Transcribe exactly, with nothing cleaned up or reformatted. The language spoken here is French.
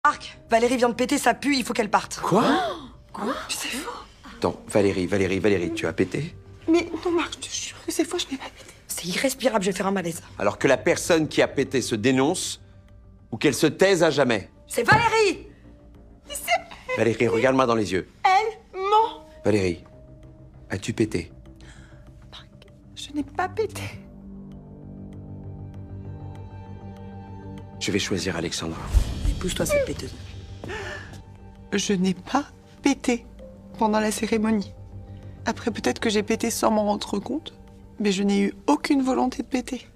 Marc, Valérie vient de péter, ça pue, il faut qu'elle parte. Quoi? Quoi? C'est faux. Attends, Valérie, Valérie, Valérie, tu as pété? Mais non, Marc, je te jure que c'est faux, je n'ai pas pété. C'est irrespirable, je vais faire un malaise. Alors que la personne qui a pété se dénonce ou qu'elle se taise à jamais. C'est Valérie! Valérie, regarde-moi dans les yeux. Elle ment. Valérie, as-tu pété? Marc, je n'ai pas pété. Je vais choisir Alexandra. Épouse-toi cette péteuse. Je n'ai pas pété pendant la cérémonie. Après, peut-être que j'ai pété sans m'en rendre compte, mais je n'ai eu aucune volonté de péter.